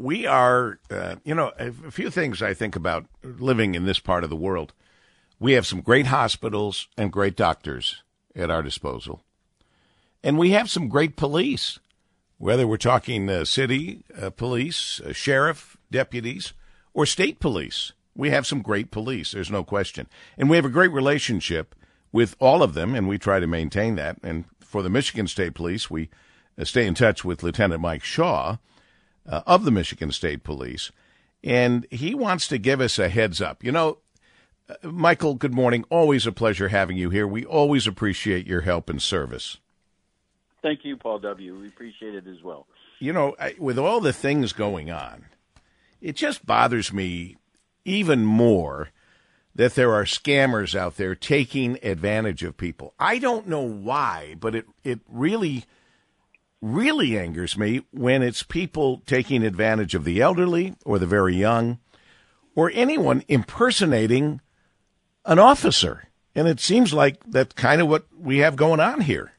we are, a few things I think about living in this part of the world. We have some great hospitals and great doctors at our disposal. And we have some great police, whether we're talking city police, sheriff, deputies, or state police. We have some great police, there's no question. And we have a great relationship with all of them, and we try to maintain that. And for the Michigan State Police, we stay in touch with Lieutenant Mike Shaw of the Michigan State Police, and he wants to give us a heads up. Michael, good morning. Always a pleasure having you here. We always appreciate your help and service. Thank you, Paul W. We appreciate it as well. With all the things going on, it just bothers me even more that there are scammers out there taking advantage of people. I don't know why, but it really angers me when it's people taking advantage of the elderly or the very young or anyone impersonating an officer. And it seems like that's kind of what we have going on here.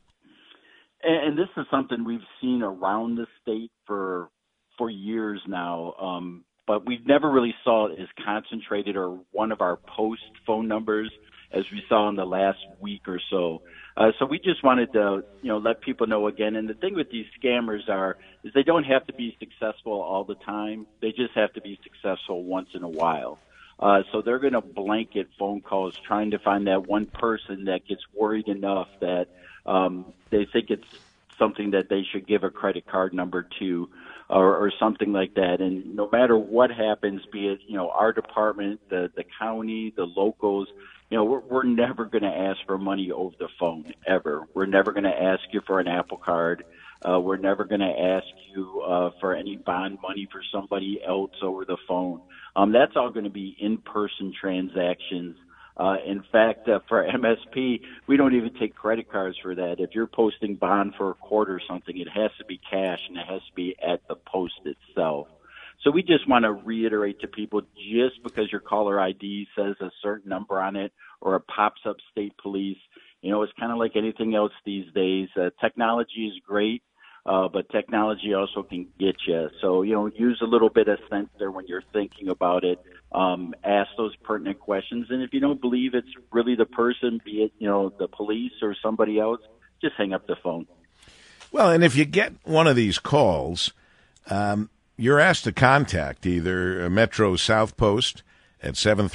And this is something we've seen around the state for years now. But we never really saw it as concentrated or one of our post phone numbers as we saw in the last week or so. So we just wanted to, let people know again. And the thing with these scammers is they don't have to be successful all the time. They just have to be successful once in a while. So they're going to blanket phone calls trying to find that one person that gets worried enough that they think it's something that they should give a credit card number to. Or something like that. And no matter what happens, be it, our department, the county, the locals, we're never going to ask for money over the phone, ever. We're never going to ask you for an Apple Card. We're never going to ask you for any bond money for somebody else over the phone. That's all going to be in-person transactions. In fact, for MSP, we don't even take credit cards for that. If you're posting bond for a quarter or something, it has to be cash and it has to be at the post itself. So we just want to reiterate to people, just because your caller ID says a certain number on it or it pops up state police, it's kind of like anything else these days. Technology is great. But technology also can get you. So, use a little bit of sense there when you're thinking about it. Ask those pertinent questions. And if you don't believe it's really the person, be it, the police or somebody else, just hang up the phone. Well, and if you get one of these calls, you're asked to contact either Metro South Post at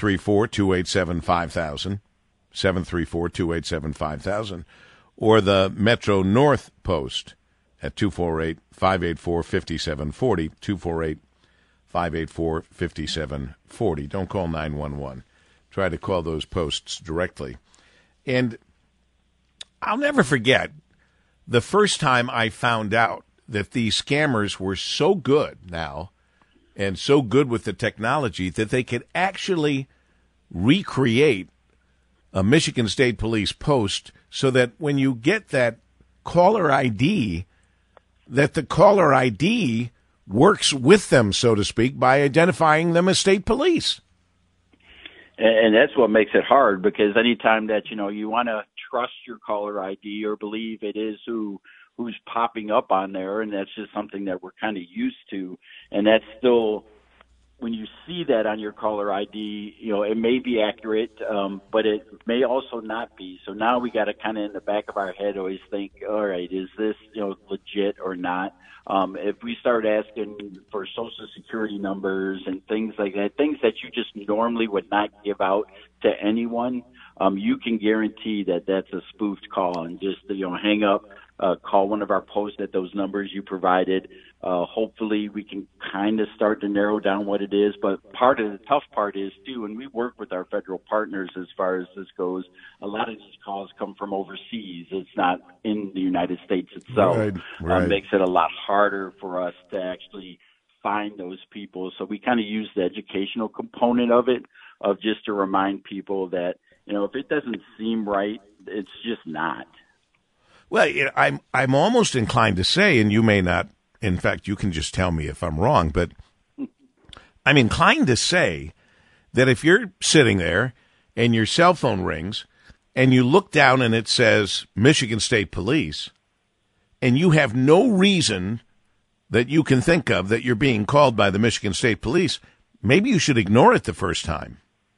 734-287-5000, 734-287-5000, or the Metro North Post at 248-584-5740, 248-584-5740. Don't call 911. Try to call those posts directly. And I'll never forget the first time I found out that these scammers were so good now and so good with the technology that they could actually recreate a Michigan State Police post so that when you get that caller ID, that the caller ID works with them, so to speak, by identifying them as state police. And that's what makes it hard, because anytime that, you want to trust your caller ID or believe it is who's popping up on there, and that's just something that we're kind of used to. And that's still, when you see that on your caller ID, it may be accurate, but it may also not be. So now we got to kind of in the back of our head always think, all right, is this, legit or not? If we start asking for Social Security numbers and things like that, things that you just normally would not give out to anyone, you can guarantee that that's a spoofed call, and just, hang up, call one of our posts at those numbers you provided. Hopefully we can kind of start to narrow down what it is. But part of the tough part is, too, and we work with our federal partners as far as this goes, a lot of these calls come from overseas. It's not in the United States itself. Right. Makes it a lot harder for us to actually find those people. So we kind of use the educational component of it, of just to remind people that, if it doesn't seem right, it's just not. Well, I'm almost inclined to say, and you may not, in fact, you can just tell me if I'm wrong, but I'm inclined to say that if you're sitting there and your cell phone rings and you look down and it says Michigan State Police, and you have no reason that you can think of that you're being called by the Michigan State Police, maybe you should ignore it the first time.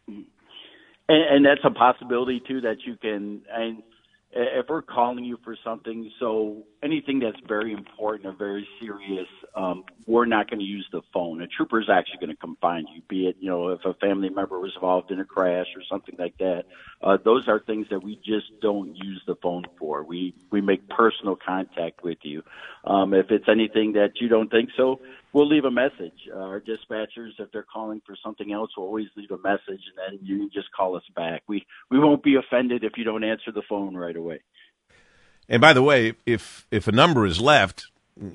And that's a possibility too, that you can. And if we're calling you for something, so anything that's very important or very serious, we're not going to use the phone. A trooper is actually going to come find you, be it, if a family member was involved in a crash or something like that. Those are things that we just don't use the phone for. We make personal contact with you. If it's anything that you don't think so, we'll leave a message. Our dispatchers, if they're calling for something else, will always leave a message, and then you can just call us back. We won't be offended if you don't answer the phone right away. And by the way, if a number is left,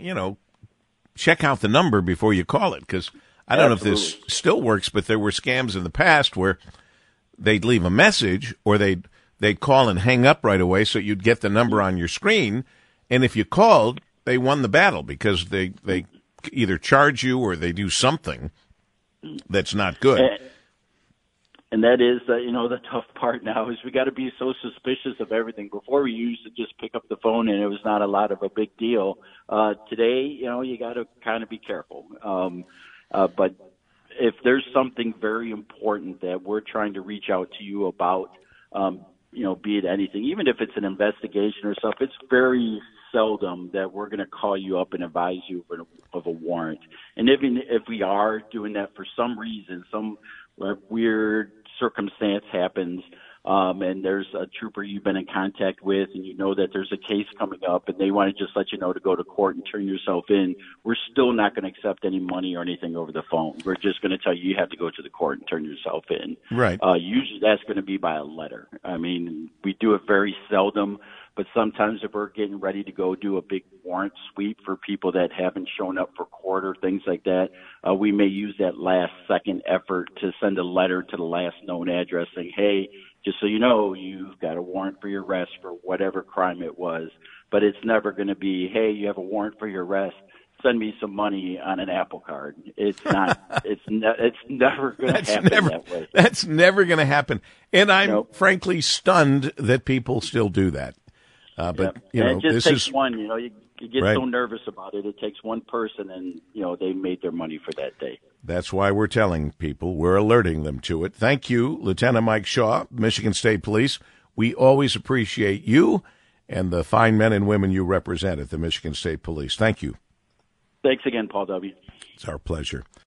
check out the number before you call it, because I don't know if this still works, but there were scams in the past where they'd leave a message or they'd call and hang up right away, so you'd get the number on your screen, and if you called, they won the battle because they either charge you or they do something that's not good. And that is, the tough part now is we got to be so suspicious of everything. Before we used to just pick up the phone and it was not a lot of a big deal. Today, you got to kind of be careful. But if there's something very important that we're trying to reach out to you about, be it anything, even if it's an investigation or stuff, it's very seldom that we're going to call you up and advise you of a warrant. And even if we are doing that for some reason, some weird circumstance happens, and there's a trooper you've been in contact with, and you know that there's a case coming up, and they want to just let you know to go to court and turn yourself in, we're still not going to accept any money or anything over the phone. We're just going to tell you have to go to the court and turn yourself in. Right. Usually that's going to be by a letter. I mean, we do it very seldom, but sometimes if we're getting ready to go do a big warrant sweep for people that haven't shown up for court or things like that, we may use that last second effort to send a letter to the last known address saying, hey, just so you know, you've got a warrant for your arrest for whatever crime it was. But it's never going to be, hey, you have a warrant for your arrest, send me some money on an Apple Card. It's not. It's never going to happen that way. That's never going to happen. And I'm frankly stunned that people still do that. But it just this takes is one. You get right. so nervous about it. It takes one person, and they made their money for that day. That's why we're telling people, we're alerting them to it. Thank you, Lieutenant Mike Shaw, Michigan State Police. We always appreciate you and the fine men and women you represent at the Michigan State Police. Thank you. Thanks again, Paul W. It's our pleasure.